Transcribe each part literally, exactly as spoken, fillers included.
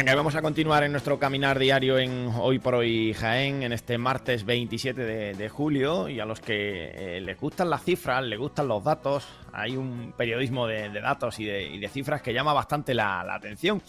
Venga, vamos a continuar en nuestro caminar diario en Hoy por Hoy Jaén, en este martes veintisiete de, de julio, y a los que eh, les gustan las cifras, les gustan los datos, hay un periodismo de, de datos y de, y de cifras que llama bastante la, la atención.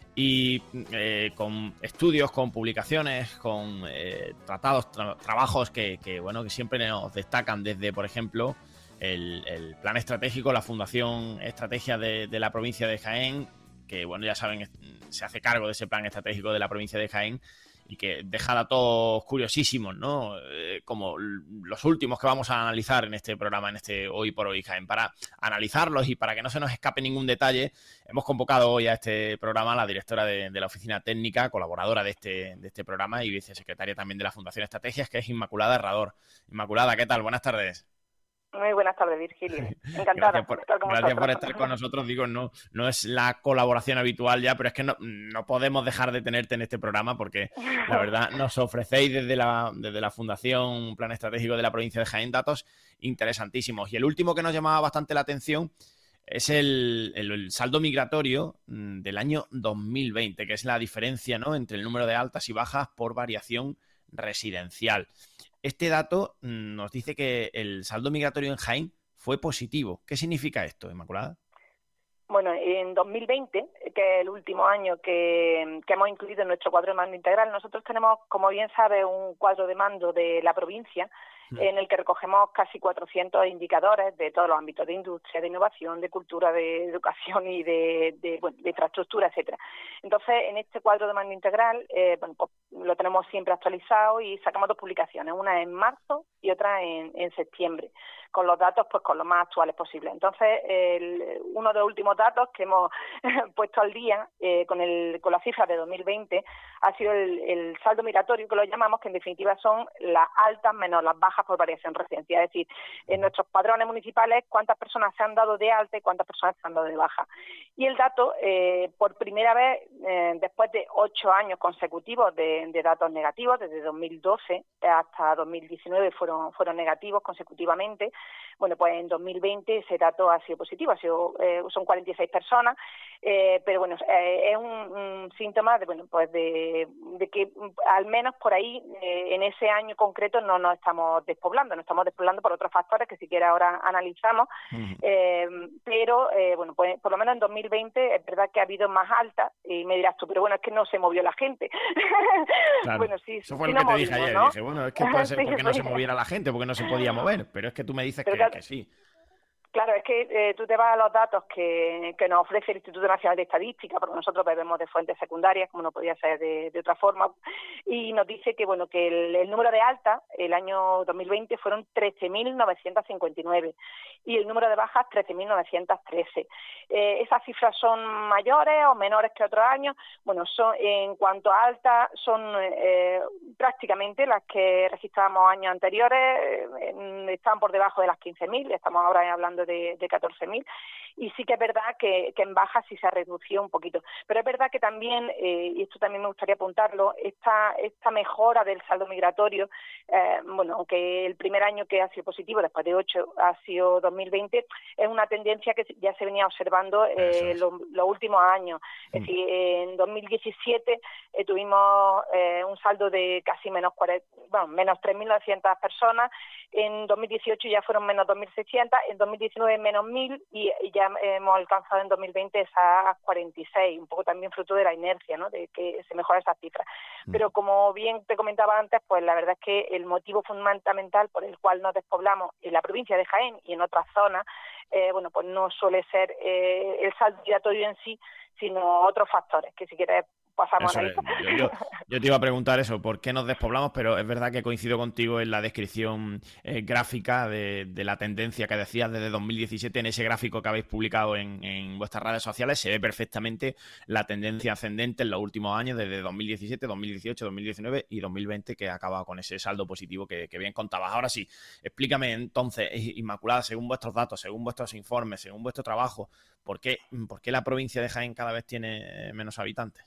Y eh, con estudios, con publicaciones, con eh, tratados, tra trabajos que, que, bueno, que siempre nos destacan desde, por ejemplo, el, el plan estratégico, la Fundación Estrategia de, de la provincia de Jaén, que, bueno, ya saben, se hace cargo de ese plan estratégico de la provincia de Jaén y que deja datos curiosísimos, ¿no? Eh, como los últimos que vamos a analizar en este programa, en este Hoy por Hoy Jaén. Para analizarlos y para que no se nos escape ningún detalle, hemos convocado hoy a este programa a la directora de, de la Oficina Técnica, colaboradora de este, de este programa y vicesecretaria también de la Fundación Estrategias, que es Inmaculada Herrador. Inmaculada, ¿qué tal? Buenas tardes. Muy buenas tardes, Virgilio. Encantada Gracias por, de estar con gracias vosotros. por estar con nosotros. Digo, no, no es la colaboración habitual ya, pero es que no, no podemos dejar de tenerte en este programa porque la verdad nos ofrecéis desde la, desde la Fundación Plan Estratégico de la provincia de Jaén datos interesantísimos. Y el último que nos llamaba bastante la atención es el, el, el saldo migratorio del año dos mil veinte, que es la diferencia, ¿no?, entre el número de altas y bajas por variación residencial. Este dato nos dice que el saldo migratorio en Jaén fue positivo. ¿Qué significa esto, Inmaculada? Bueno, en dos mil veinte, que es el último año que, que hemos incluido en nuestro cuadro de mando integral, nosotros tenemos, como bien sabe, un cuadro de mando de la provincia en el que recogemos casi cuatrocientos indicadores de todos los ámbitos de industria, de innovación, de cultura, de educación y de, de, bueno, de infraestructura, etcétera. Entonces, en este cuadro de mando integral, eh, bueno, pues, lo tenemos siempre actualizado y sacamos dos publicaciones, una en marzo y otra en, en septiembre, con los datos pues con lo más actuales posible. Entonces, el, uno de los últimos datos que hemos puesto al día eh, con, el, con las cifras de dos mil veinte ha sido el, el saldo migratorio, que lo llamamos, que en definitiva son las altas menos las bajas por variación residencial, es decir, en nuestros padrones municipales cuántas personas se han dado de alta y cuántas personas se han dado de baja. Y el dato, eh, por primera vez, eh, después de ocho años consecutivos de, de datos negativos, desde dos mil doce hasta dos mil diecinueve fueron, fueron negativos consecutivamente, bueno, pues en dos mil veinte ese dato ha sido positivo, ha sido, eh, son cuarenta y seis personas, eh, pero bueno, eh, es un, un síntoma de, bueno, pues de, de que al menos por ahí, eh, en ese año concreto no nos estamos despoblando, nos estamos despoblando por otros factores que si quiere ahora analizamos, uh-huh. eh, pero eh, bueno, pues por lo menos en dos mil veinte es verdad que ha habido más alta, y me dirás tú, pero bueno, es que no se movió la gente. Claro. Bueno, sí, eso fue sí lo que no te movimos, dije ayer, ¿no? dije, bueno, es que puede ser Sí, porque no sí. se moviera la gente, porque no se podía mover, pero es que tú me dices que, claro, que sí. Claro, es que eh, tú te vas a los datos que, que nos ofrece el Instituto Nacional de Estadística, porque nosotros bebemos de fuentes secundarias, como no podía ser de, de otra forma, y nos dice que bueno que el, el número de altas el año dos mil veinte fueron trece mil novecientos cincuenta y nueve y el número de bajas trece mil novecientos trece. Eh, ¿Esas cifras son mayores o menores que otros años? Bueno, son en cuanto a altas, son eh, prácticamente las que registrábamos años anteriores, eh, están por debajo de las quince mil, estamos ahora hablando de, de catorce mil, y sí que es verdad que, que en baja sí se ha reducido un poquito, pero es verdad que también, eh, y esto también me gustaría apuntarlo, esta, esta mejora del saldo migratorio, eh, bueno, aunque el primer año que ha sido positivo, después de ocho, ha sido dos mil veinte, es una tendencia que ya se venía observando eh, los, los últimos años, es decir, en dos mil diecisiete eh, tuvimos eh, un saldo de casi menos, cuarenta, bueno, menos tres mil novecientas personas, en dos mil dieciocho ya fueron menos dos mil seiscientos, en dos mil diecinueve menos mil y, y ya hemos alcanzado en dos mil veinte esas cuarenta y seis, un poco también fruto de la inercia, ¿no?, de que se mejora esa cifra. Mm. Pero como bien te comentaba antes, pues la verdad es que el motivo fundamental por el cual nos despoblamos en la provincia de Jaén y en otras zonas, eh, bueno, pues no suele ser eh, el saldo migratorio en sí, sino otros factores, que si quieres pasamos a yo, yo, yo te iba a preguntar eso, ¿por qué nos despoblamos? Pero es verdad que coincido contigo en la descripción eh, gráfica de, de la tendencia que decías desde dos mil diecisiete. En ese gráfico que habéis publicado en, en vuestras redes sociales se ve perfectamente la tendencia ascendente en los últimos años, desde dos mil diecisiete, dos mil dieciocho, dos mil diecinueve y dos mil veinte, que ha acabado con ese saldo positivo que, que bien contabas. Ahora sí, explícame entonces, Inmaculada, según vuestros datos, según vuestros informes, según vuestro trabajo, ¿por qué, por qué la provincia de Jaén cada vez tiene menos habitantes?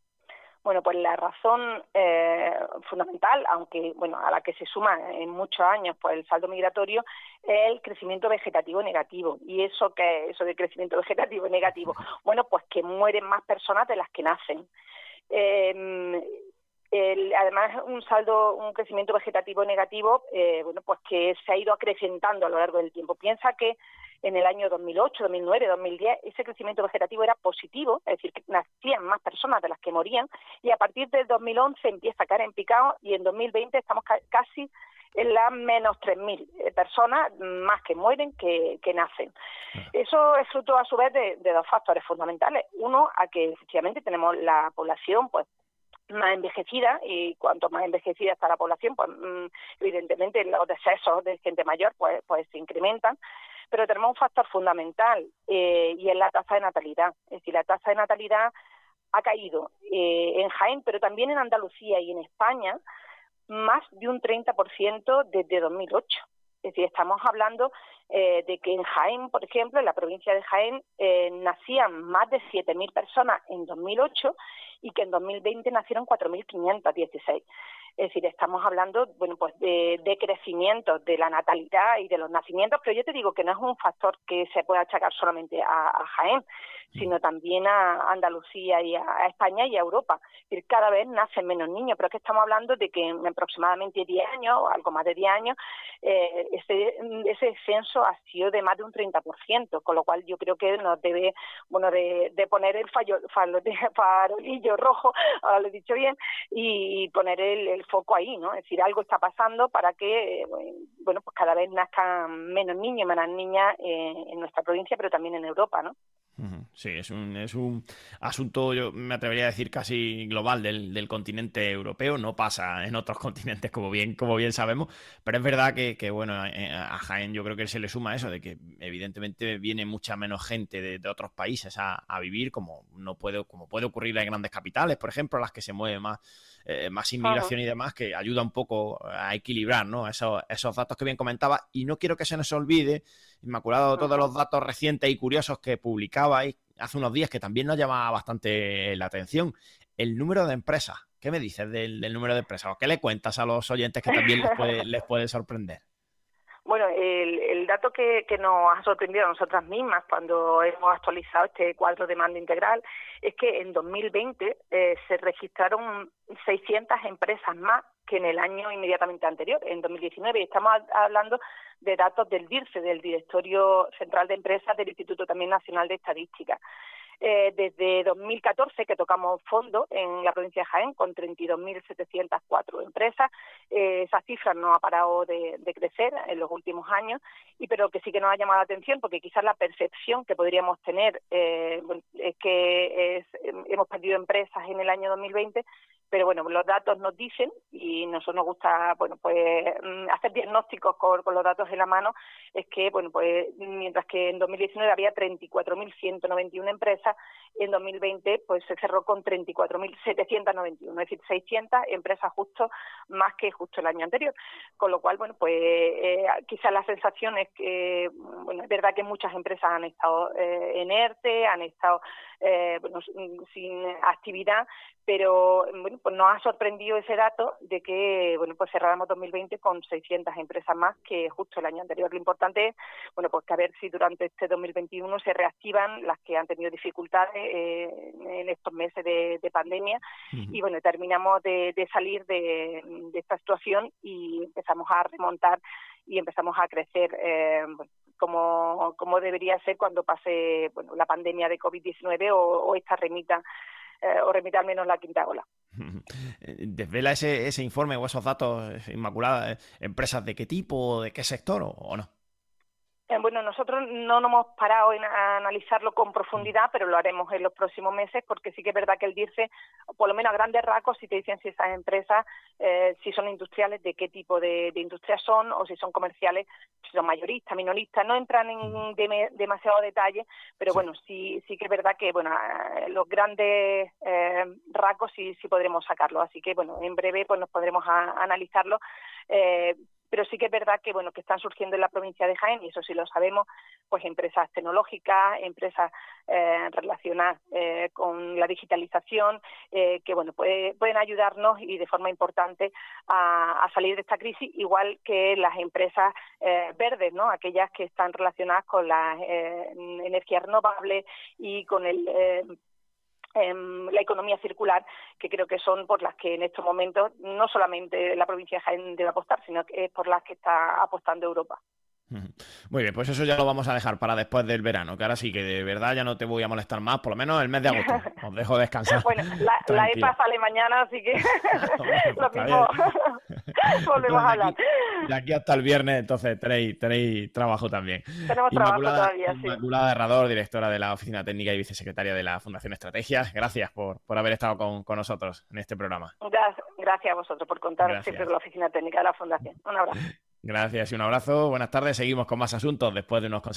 Bueno, pues la razón eh, fundamental, aunque bueno, a la que se suma en muchos años pues el saldo migratorio, es el crecimiento vegetativo negativo. ¿Y eso qué es eso de crecimiento vegetativo negativo? Bueno, pues que mueren más personas de las que nacen. Eh, el, además, un saldo, un crecimiento vegetativo negativo, eh, bueno, pues que se ha ido acrecentando a lo largo del tiempo. Piensa que en el año dos mil ocho, dos mil nueve, dos mil diez, ese crecimiento vegetativo era positivo, es decir, que nacían más personas de las que morían, y a partir del dos mil once empieza a caer en picado, y en dos mil veinte estamos ca casi en las menos tres mil personas más que mueren que, que nacen. Eso es fruto, a su vez, de, de dos factores fundamentales. Uno, a que efectivamente tenemos la población, pues, más envejecida, y cuanto más envejecida está la población, pues evidentemente los decesos de gente mayor pues, pues se incrementan. Pero tenemos un factor fundamental, eh, y es la tasa de natalidad. Es decir, la tasa de natalidad ha caído eh, en Jaén, pero también en Andalucía y en España, más de un treinta por ciento desde dos mil ocho. Es decir, estamos hablando eh, de que en Jaén, por ejemplo, en la provincia de Jaén, eh, nacían más de siete mil personas en dos mil ocho, y que en dos mil veinte nacieron cuatro mil quinientos dieciséis. Es decir, estamos hablando, bueno, pues de, de crecimiento de la natalidad y de los nacimientos, pero yo te digo que no es un factor que se pueda achacar solamente a, a Jaén, sino también a Andalucía y a, a España y a Europa. Es decir, cada vez nacen menos niños, pero es que estamos hablando de que en aproximadamente diez años, o algo más de diez años, eh, ese, ese descenso ha sido de más de un treinta por ciento, con lo cual yo creo que nos debe, bueno, de, de poner el fallo, fallo, farolillo rojo, ahora lo he dicho bien, y poner el, el foco ahí, ¿no? Es decir, algo está pasando para que, bueno, pues cada vez nazcan menos niños y menos niñas eh, en nuestra provincia, pero también en Europa, ¿no? Sí, es un, es un asunto, yo me atrevería a decir, casi global del, del continente europeo. No pasa en otros continentes, como bien, como bien sabemos, pero es verdad que, que bueno, a Jaén yo creo que se le suma eso, de que evidentemente viene mucha menos gente de, de otros países a, a vivir, como no puede, como puede ocurrir en grandes capitales, por ejemplo, a las que se mueve más, eh, más inmigración y demás, que ayuda un poco a equilibrar, ¿no? Esos, esos datos que bien comentaba. Y no quiero que se nos olvide, Inmaculado, todos los datos recientes y curiosos que publicabais hace unos días, que también nos llamaba bastante la atención. El número de empresas. ¿Qué me dices del, del número de empresas? ¿O qué le cuentas a los oyentes que también les puede, les puede sorprender? Bueno, el, el dato que, que nos ha sorprendido a nosotras mismas cuando hemos actualizado este cuadro de mando integral es que en dos mil veinte eh, se registraron seiscientas empresas más que en el año inmediatamente anterior, en dos mil diecinueve. Y estamos hablando de datos del DIRCE, del Directorio Central de Empresas del Instituto también Nacional de Estadística. Eh, desde dos mil catorce, que tocamos fondo en la provincia de Jaén, con treinta y dos mil setecientas cuatro empresas, eh, esa cifra no ha parado de, de crecer en los últimos años, y pero que sí que nos ha llamado la atención, porque quizás la percepción que podríamos tener eh, es que es, hemos perdido empresas en el año dos mil veinte, pero bueno, los datos nos dicen, y nosotros nos gusta, bueno, pues hacer diagnósticos con, con los datos en la mano, es que, bueno, pues mientras que en dos mil diecinueve había treinta y cuatro mil ciento noventa y una empresas, en dos mil veinte pues se cerró con treinta y cuatro mil setecientos noventa y uno, es decir, seiscientas empresas justo más que justo el año anterior. Con lo cual, bueno, pues eh, quizás la sensación es que, bueno, es verdad que muchas empresas han estado eh, en ERTE, han estado eh, bueno, sin actividad, pero bueno, pues nos ha sorprendido ese dato de que, bueno, pues cerráramos dos mil veinte con seiscientas empresas más que justo el año anterior. Lo importante es, bueno, pues que a ver si durante este dos mil veintiuno se reactivan las que han tenido dificultades eh, en estos meses de, de pandemia. Uh-huh. Y bueno, terminamos de, de salir de, de esta situación y empezamos a remontar y empezamos a crecer eh, bueno, como, como debería ser cuando pase, bueno, la pandemia de COVID diecinueve o, o esta remita Eh, o remite al menos la quinta ola. ¿Desvela ese, ese informe o esos datos, Inmaculada, empresas de qué tipo, de qué sector o, o no? Eh, bueno, nosotros no nos hemos parado en a analizarlo con profundidad, pero lo haremos en los próximos meses, porque sí que es verdad que el DIRCE, por lo menos a grandes rasgos, si te dicen si esas empresas, eh, si son industriales, de qué tipo de, de industrias son, o si son comerciales, si son mayoristas, minoristas. No entran en de, demasiado detalle, pero sí. bueno, sí sí que es verdad que bueno los grandes eh, rasgos sí, sí podremos sacarlo. Así que, bueno, en breve pues nos podremos a, a analizarlo. Eh, Pero sí que es verdad que bueno que están surgiendo en la provincia de Jaén, y eso sí lo sabemos, pues empresas tecnológicas, empresas eh, relacionadas eh, con la digitalización, eh, que bueno puede, pueden ayudarnos y de forma importante a, a salir de esta crisis, igual que las empresas eh, verdes, ¿no? Aquellas que están relacionadas con las eh, energías renovables y con el eh, la economía circular, que creo que son por las que en estos momentos no solamente la provincia de Jaén debe apostar, sino que es por las que está apostando Europa. Muy bien, pues eso ya lo vamos a dejar para después del verano, que ahora sí que de verdad ya no te voy a molestar más, por lo menos el mes de agosto. Os dejo descansar. Bueno, la, la E P A sale mañana, así que lo mismo volvemos a hablar. De aquí, de aquí hasta el viernes, entonces tenéis, tenéis trabajo también. Tenemos trabajo todavía, sí. Inmaculada Herrador, directora de la Oficina Técnica y vicesecretaria de la Fundación Estrategias, gracias por, por haber estado con, con nosotros en este programa. Gracias, gracias a vosotros por contar gracias. siempre con la Oficina Técnica de la Fundación. Un abrazo. Gracias y un abrazo. Buenas tardes. Seguimos con más asuntos después de unos consejos.